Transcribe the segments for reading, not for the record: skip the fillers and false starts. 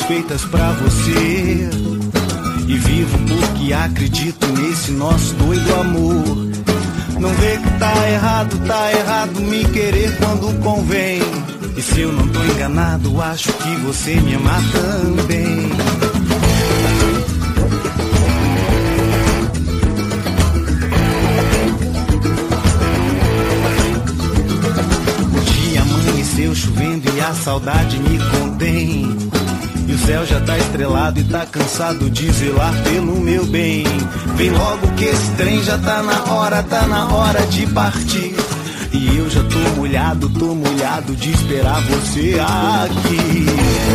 feitas pra você. E vivo porque acredito nesse nosso doido amor. Não vê que tá errado me querer quando convém. E se eu não tô enganado, acho que você me ama também. O dia amanheceu chovendo e a saudade me contém. E o céu já tá estrelado e tá cansado de zelar pelo meu bem. Vem logo que esse trem já tá na hora de partir. E eu já tô molhado de esperar você aqui.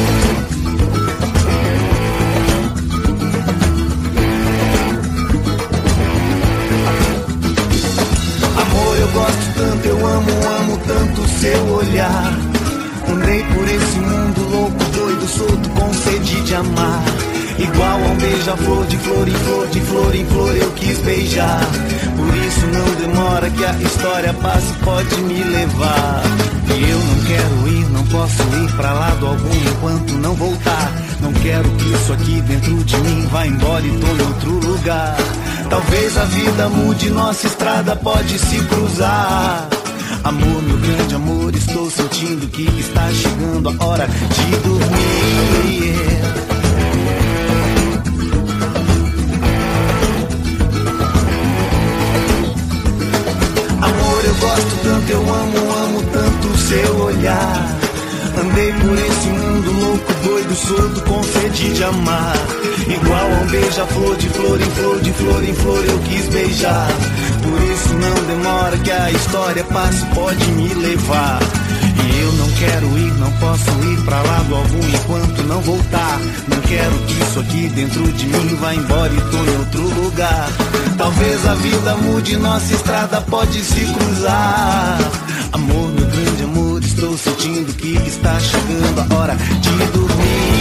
Amor, eu gosto tanto, eu amo tanto o seu olhar. Andei por esse mundo louco, doido, solto, com sede de amar. Igual a um beija-flor, de flor em flor, de flor em flor eu quis beijar. Por isso não demora que a história passe, pode me levar. E eu não quero ir, não posso ir pra lado algum enquanto não voltar. Não quero que isso aqui dentro de mim vá embora e tô em outro lugar. Talvez a vida mude, nossa estrada pode se cruzar. Amor, meu grande amor, estou sentindo que está chegando a hora de dormir. Amor, eu gosto tanto, eu amo tanto o seu olhar. Andei por esse mundo louco, doido, solto, com sede de amar. Igual a um beija-flor, de flor em flor, de flor em flor eu quis beijar. Por isso não demora que a história passe, pode me levar. E eu não quero ir, não posso ir pra lado algum enquanto não voltar. Não quero que isso aqui dentro de mim vá embora e tô em outro lugar. Talvez a vida mude, nossa estrada pode se cruzar. Amor, meu grande amor, estou sentindo que está chegando a hora de dormir.